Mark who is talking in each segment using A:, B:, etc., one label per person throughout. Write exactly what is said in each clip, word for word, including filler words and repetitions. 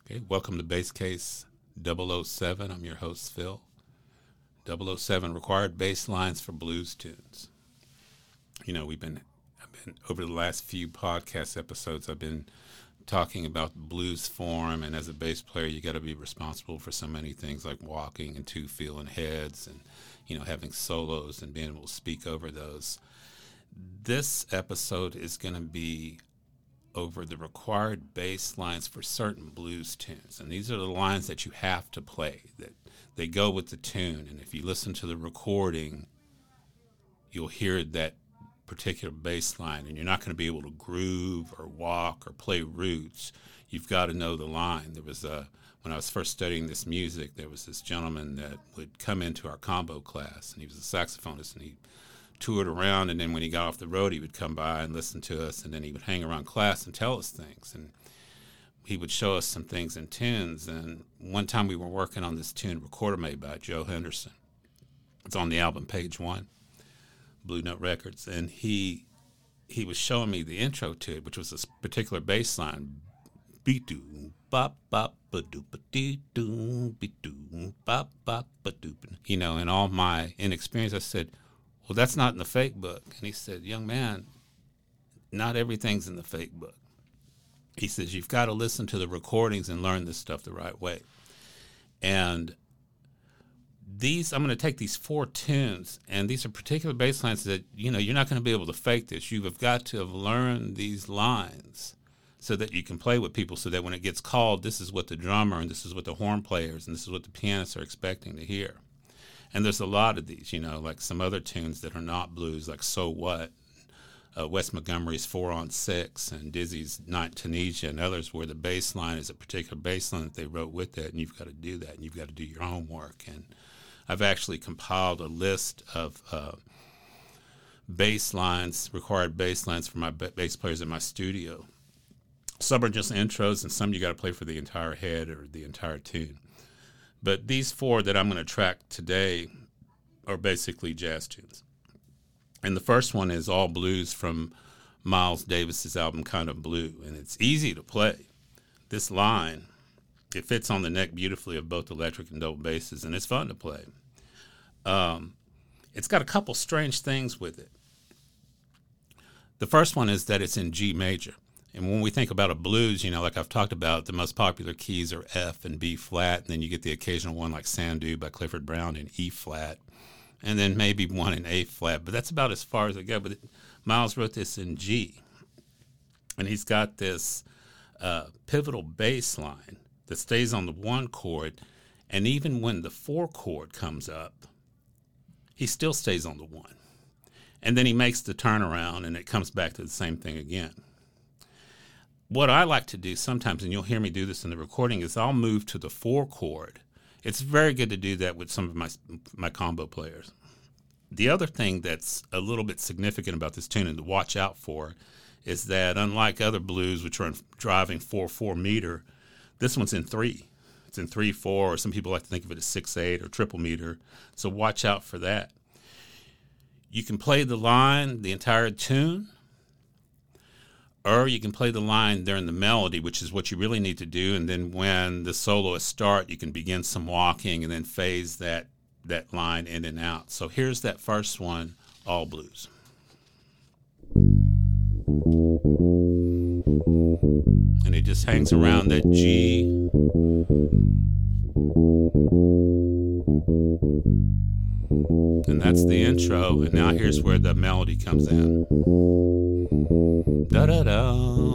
A: Okay, welcome to Bass Case double oh seven. I'm your host, Phil. double oh seven, required bass lines for blues tunes. You know, we've been, I've been over the last few podcast episodes, I've been talking about blues form, and as a bass player, you got to be responsible for so many things like walking and two feeling heads, and you know, having solos and being able to speak over those. This episode is going to be over the required bass lines for certain blues tunes. And these are the lines that you have to play, that they go with the tune. And if you listen to the recording, you'll hear that particular bass line, and you're not going to be able to groove or walk or play roots. You've got to know the line. There was a, when I was first studying this music, there was this gentleman that would come into our combo class, and he was a saxophonist, and he toured around, and then when he got off the road, he would come by and listen to us, and then he would hang around class and tell us things, and he would show us some things in tunes. And one time we were working on this tune, Recorder Made by Joe Henderson. It's on the album Page One, Blue Note Records, and he he was showing me the intro to it, which was this particular bass line, be-doo, bop, bop, ba-doo-ba-dee-doo, be-doo, bop, bop, ba-doo. You know, in all my inexperience, I said, well, that's not in the fake book. And he said, young man, not everything's in the fake book. He says, you've got to listen to the recordings and learn this stuff the right way. And these, I'm going to take these four tunes, and these are particular bass lines that, you know, you're not going to be able to fake this. You have got to have learned these lines so that you can play with people, so that when it gets called, this is what the drummer and this is what the horn players and this is what the pianists are expecting to hear. And there's a lot of these, you know, like some other tunes that are not blues, like So What, uh, Wes Montgomery's Four on Six, and Dizzy's Night Tunisia, and others where the bass line is a particular bass line that they wrote with it, and you've got to do that, and you've got to do your homework. And I've actually compiled a list of uh, bass lines, required bass lines for my bass players in my studio. Some are just intros, and some you got to play for the entire head or the entire tune. But these four that I'm going to track today are basically jazz tunes. And the first one is all blues from Miles Davis's album Kind of Blue. And it's easy to play. This line, it fits on the neck beautifully of both electric and double basses, and it's fun to play. Um, it's got a couple strange things with it. The first one is that it's in G major. And when we think about a blues, you know, like I've talked about, the most popular keys are F and B flat, and then you get the occasional one like Sandu by Clifford Brown in E flat, and then maybe one in A flat, but that's about as far as I go. But it, Miles wrote this in G, and he's got this uh, pivotal bass line that stays on the one chord, and even when the four chord comes up, he still stays on the one. And then he makes the turnaround, and it comes back to the same thing again. What I like to do sometimes, and you'll hear me do this in the recording, is I'll move to the four chord. It's very good to do that with some of my my combo players. The other thing that's a little bit significant about this tune and to watch out for is that unlike other blues, which are in driving four four meter, this one's in three. It's in three four, or some people like to think of it as six eight or triple meter. So watch out for that. You can play the line, the entire tune, or you can play the line during the melody, which is what you really need to do. And then when the soloists start, you can begin some walking and then phase that, that line in and out. So here's that first one, all blues. And it just hangs around that G. And that's the intro. And now here's where the melody comes in. Da da da,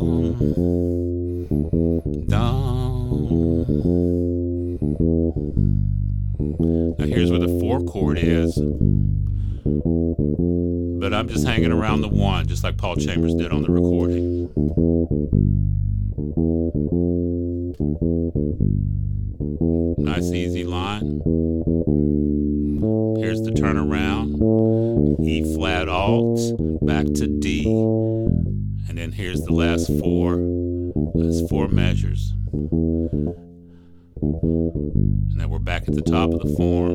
A: da. Now here's where the four chord is, but I'm just hanging around the one, just like Paul Chambers did on the recording. Nice easy line. Here's the turnaround. E flat alt, back to D. And then here's the last four. That's four measures. And then we're back at the top of the form.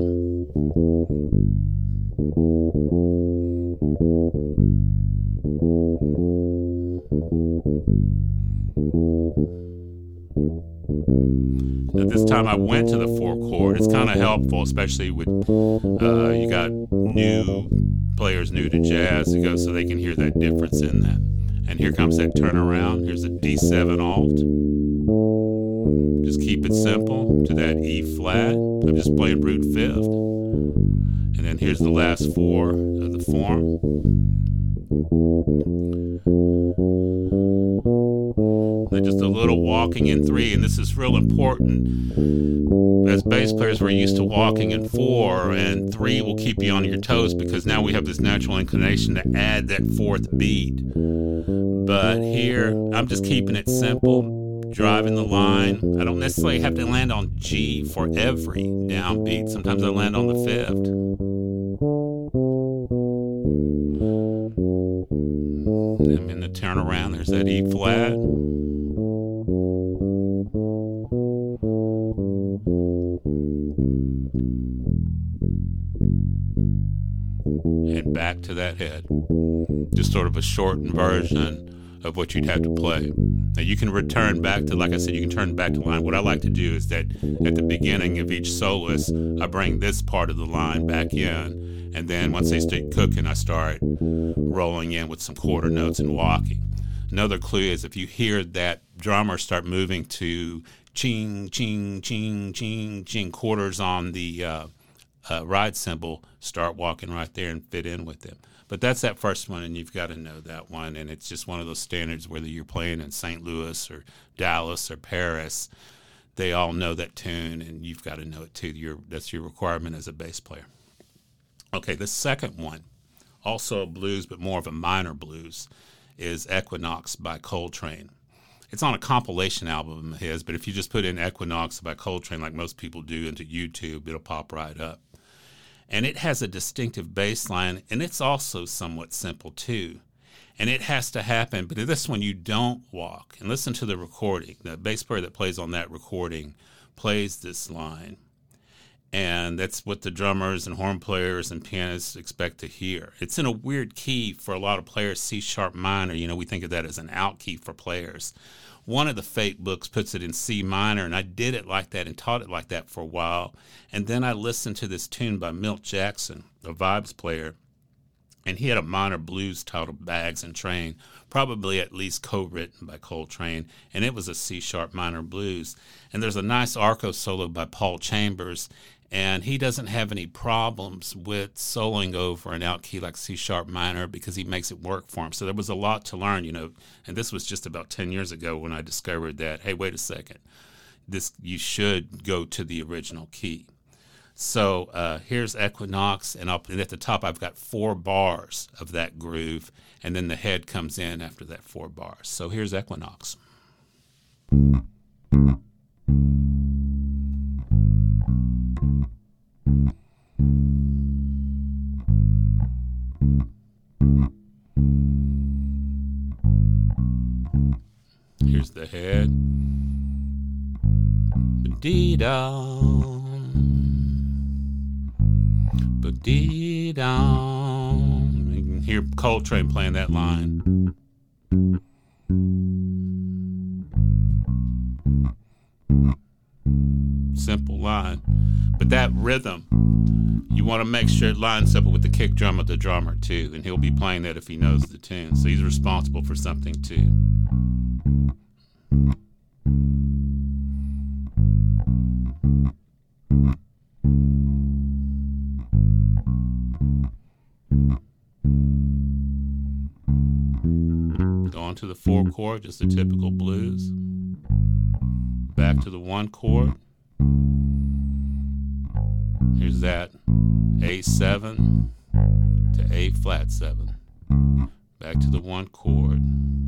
A: time I went to the four chord. It's kind of helpful, especially with uh, you got new players new to jazz to go, so they can hear that difference in that. And here comes that turnaround. Here's a D seven alt. Just keep it simple to that E flat. I'm just playing root fifth. And then here's the last four of the form. And just a little walking in three, and this is real important. As bass players, we're used to walking in four, and three will keep you on your toes because now we have this natural inclination to add that fourth beat. But here, I'm just keeping it simple, driving the line. I don't necessarily have to land on G for every downbeat. Sometimes I land on the fifth. And in the turnaround, there's that E flat. And back to that head. Just sort of a shortened version of what you'd have to play. Now you can return back to, like I said, you can turn back to line. What I like to do is that at the beginning of each soloist, I bring this part of the line back in, and then once they start cooking, I start rolling in with some quarter notes and walking. Another clue is if you hear that drummer start moving to ching, ching, ching, ching, ching quarters on the uh, uh, ride cymbal, start walking right there and fit in with them. But that's that first one, and you've got to know that one. And it's just one of those standards, whether you're playing in Saint Louis or Dallas or Paris, they all know that tune, and you've got to know it too. Your, that's your requirement as a bass player. Okay, the second one, also a blues, but more of a minor blues, is Equinox by Coltrane. It's on a compilation album of his, but if you just put in Equinox by Coltrane, like most people do, into YouTube, it'll pop right up. And it has a distinctive bass line, and it's also somewhat simple too. And it has to happen, but this one you don't walk. And listen to the recording. The bass player that plays on that recording plays this line. And that's what the drummers and horn players and pianists expect to hear. It's in a weird key for a lot of players, C sharp minor. You know, we think of that as an out key for players. One of the Fate books puts it in C minor, and I did it like that and taught it like that for a while. And then I listened to this tune by Milt Jackson, a vibes player, and he had a minor blues titled Bags and Train, probably at least co-written by Coltrane, and it was a C sharp minor blues. And there's a nice arco solo by Paul Chambers, and he doesn't have any problems with soloing over an out key like C sharp minor because he makes it work for him. So there was a lot to learn, you know, and this was just about ten years ago when I discovered that, hey, wait a second, this you should go to the original key. So uh, here's Equinox, and, up, and at the top I've got four bars of that groove, and then the head comes in after that four bars. So here's Equinox. Here's the head. Ba-dee-da. Ba-dee-da. You can hear Coltrane playing that line. Simple line. But that rhythm, you want to make sure it lines up with the kick drum of the drummer too, and he'll be playing that if he knows the tune. So he's responsible for something too. Go on to the four chord, just a typical blues. Back to the one chord. Here's that A seven to A flat seven. Back to the one chord.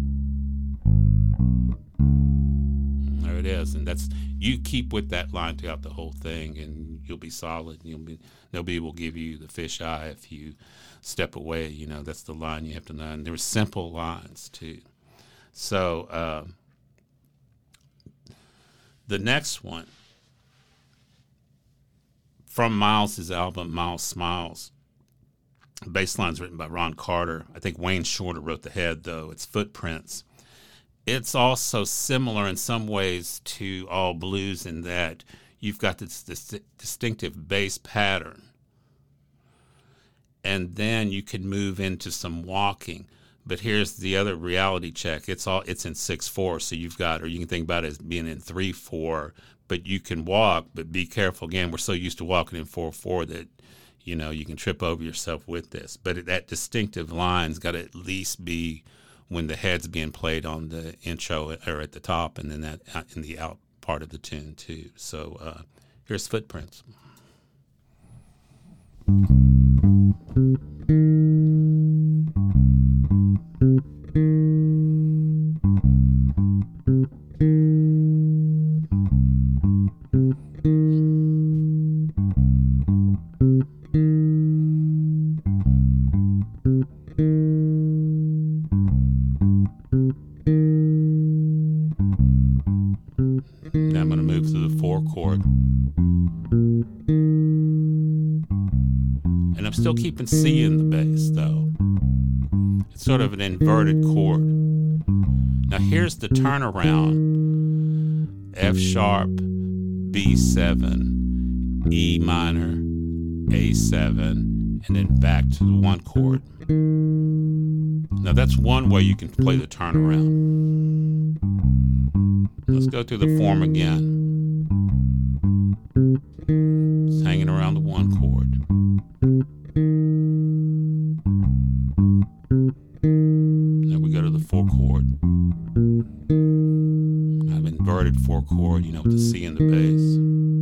A: There it is, and that's you keep with that line throughout the whole thing, and you'll be solid. You'll be nobody will give you the fish eye if you step away. You know that's the line you have to learn. There were simple lines too. So uh, the next one from Miles' album Miles Smiles. The bass line's written by Ron Carter. I think Wayne Shorter wrote the head though. It's Footprints. It's also similar in some ways to All Blues in that you've got this, this distinctive bass pattern. And then you can move into some walking. But here's the other reality check. It's all it's in six four, so you've got, or you can think about it as being in three four, but you can walk, but be careful. Again, we're so used to walking in four four that, you know, you can trip over yourself with this. But that distinctive line's got to at least be when the head's being played on the intro or at the top, and then that in the out part of the tune too. So uh, here's Footprints. Now I'm going to move to the four chord. And I'm still keeping C in the bass, though. It's sort of an inverted chord. Now here's the turnaround. F sharp, B seven, E minor, A seven, and then back to the one chord. Now that's one way you can play the turnaround. Let's go through the form again. It's hanging around the one chord. Now we go to the four chord. I've inverted four chord, you know, with the C in the bass.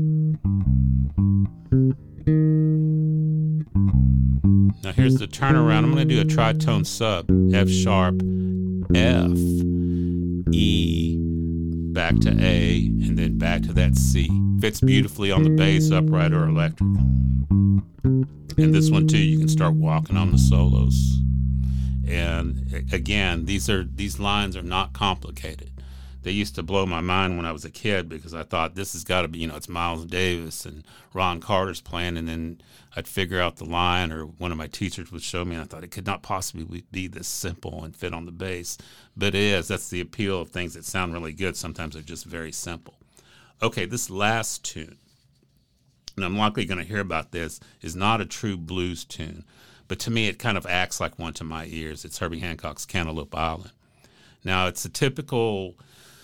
A: Now here's the turnaround. I'm going to do a tritone sub. F sharp, F, E, back to A, and then back to that C. Fits beautifully on the bass, upright or electric. And this one too, you can start walking on the solos. And again, these are these lines are not complicated. They used to blow my mind when I was a kid because I thought this has got to be, you know, it's Miles Davis and Ron Carter's playing, and then I'd figure out the line, or one of my teachers would show me, and I thought it could not possibly be this simple and fit on the bass. But it is. That's the appeal of things that sound really good. Sometimes they're just very simple. Okay, this last tune, and I'm likely going to hear about this, is not a true blues tune, but to me it kind of acts like one to my ears. It's Herbie Hancock's Cantaloupe Island. Now, it's a typical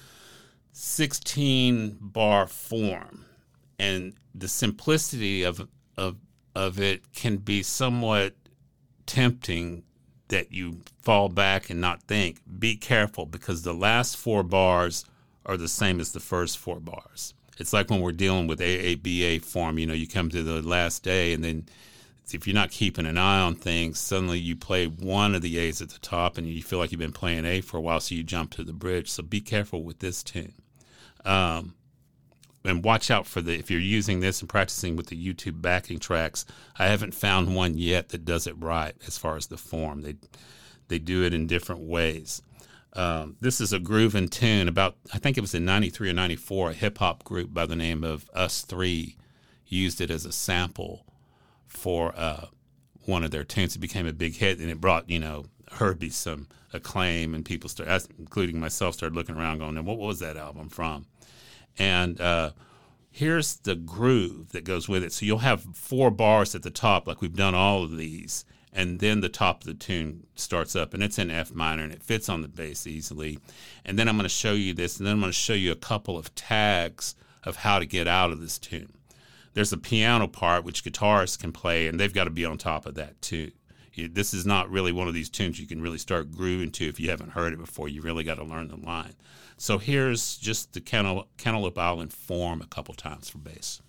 A: sixteen bar form, and the simplicity of of of it can be somewhat tempting that you fall back and not think. Be careful, because the last four bars are the same as the first four bars. It's like when we're dealing with A A B A form, you know, you come to the last day, and then if you're not keeping an eye on things, suddenly you play one of the A's at the top and you feel like you've been playing A for a while, so you jump to the bridge. So be careful with this tune. Um, and watch out for the, if you're using this and practicing with the YouTube backing tracks, I haven't found one yet that does it right as far as the form. They they do it in different ways. Um, this is a grooving tune about, I think it was in ninety-three or ninety-four, a hip-hop group by the name of Us Three used it as a sample for uh, one of their tunes. It became a big hit, and it brought, you know, Herbie some acclaim, and people started, including myself, started looking around going, what was that album from? And uh, here's the groove that goes with it. So you'll have four bars at the top, like we've done all of these, and then the top of the tune starts up, and it's in F minor, and it fits on the bass easily. And then I'm going to show you this, and then I'm going to show you a couple of tags of how to get out of this tune. There's a piano part which guitarists can play, and they've got to be on top of that too. You, this is not really one of these tunes you can really start grooving to if you haven't heard it before. You really got to learn the line. So here's just the Cantal- Cantaloupe Island form a couple times for bass.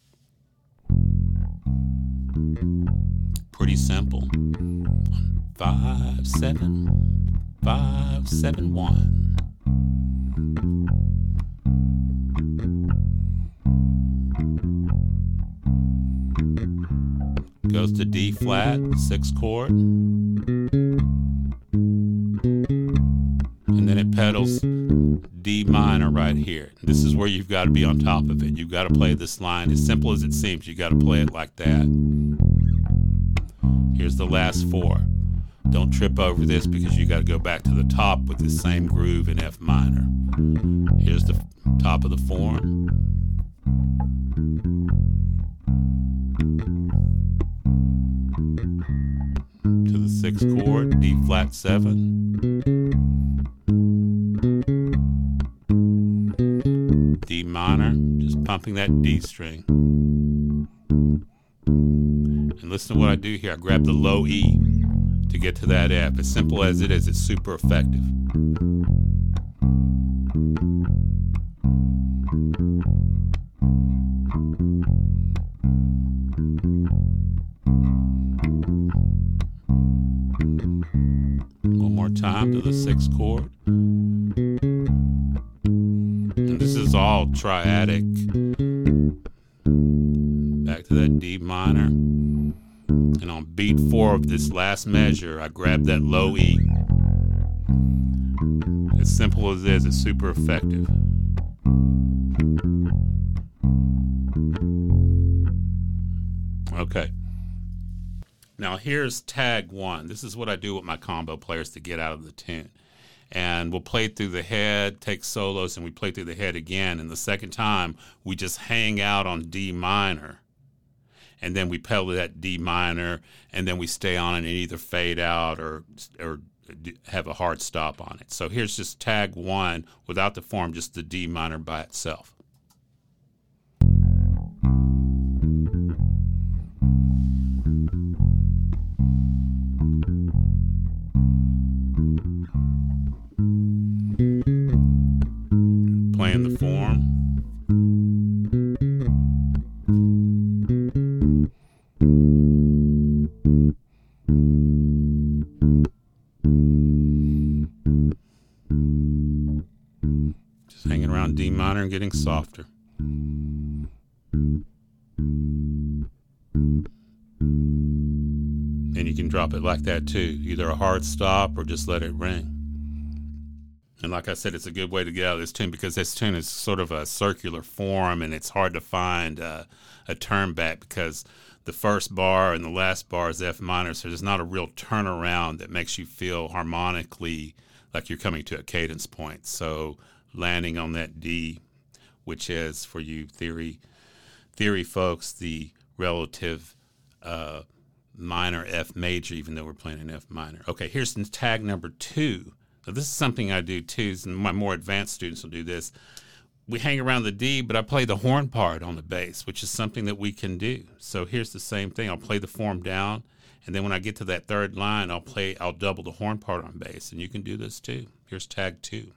A: Pretty simple. Five, seven, five, seven, one. Goes to D flat, six chord. And then it pedals D minor right here. This is where you've got to be on top of it. You've got to play this line. As simple as it seems, you've got to play it like that. Here's the last four. Don't trip over this, because you got to go back to the top with the same groove in F minor. Here's the top of the form. sixth chord, D flat seven, D minor, just pumping that D string. And listen to what I do here. I grab the low E to get to that F. As simple as it is, it's super effective. One more time to the sixth chord. And this is all triadic. Back to that D minor. And on beat four of this last measure, I grab that low E. As simple as it is, it's super effective. Okay. Now here's tag one. This is what I do with my combo players to get out of the tune. And we'll play through the head, take solos, and we play through the head again. And the second time, we just hang out on D minor. And then we pedal that D minor, and then we stay on it and either fade out or or have a hard stop on it. So here's just tag one without the form, just the D minor by itself. Playing the form. Just hanging around D minor and getting softer. And you can drop it like that too, either a hard stop or just let it ring. And like I said, it's a good way to get out of this tune because this tune is sort of a circular form and it's hard to find uh, a turn back because the first bar and the last bar is F minor, so there's not a real turnaround that makes you feel harmonically like you're coming to a cadence point. So landing on that D, which is, for you theory theory folks, the relative uh, minor F major, even though we're playing an F minor. Okay, here's tag number two. Now, this is something I do too, and my more advanced students will do this. We hang around the D, but I play the horn part on the bass, which is something that we can do. So here's the same thing. I'll play the form down, and then when I get to that third line, I'll play, I'll double the horn part on bass, and you can do this too. Here's tag two.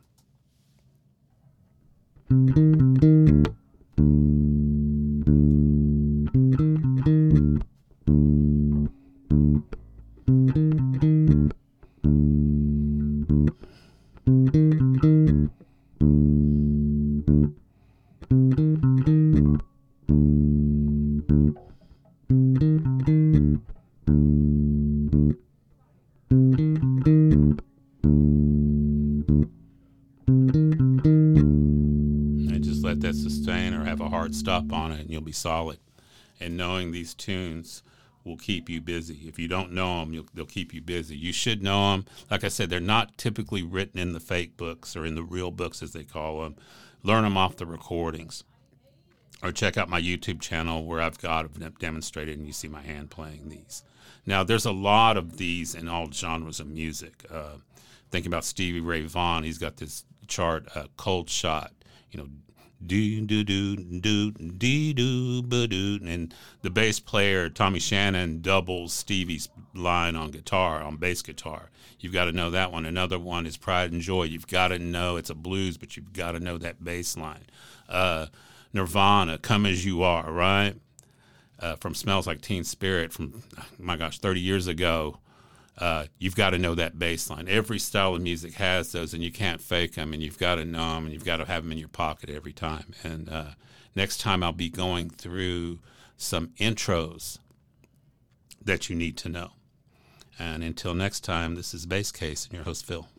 A: That sustain or have a hard stop on it and you'll be solid. And knowing these tunes will keep you busy. If you don't know them, you'll, they'll keep you busy. You should know them. Like I said, they're not typically written in the fake books or in the real books, as they call them. Learn them off the recordings. Or check out my YouTube channel where I've got them demonstrated and you see my hand playing these. Now, there's a lot of these in all genres of music. Uh, thinking about Stevie Ray Vaughan, he's got this chart, uh, Cold Shot, you know, do do do do dee do ba do, and the bass player Tommy Shannon doubles Stevie's line on guitar, on bass guitar. You've got to know that one. Another one is Pride and Joy. You've got to know it's a blues, but you've got to know that bass line. Uh, Nirvana, Come As You Are, right? Uh, from Smells Like Teen Spirit, from oh my gosh, thirty years ago. Uh, you've got to know that bass line. Every style of music has those, and you can't fake them, and you've got to know them, and you've got to have them in your pocket every time. And uh, next time I'll be going through some intros that you need to know. And until next time, this is Bass Case and your host, Phil.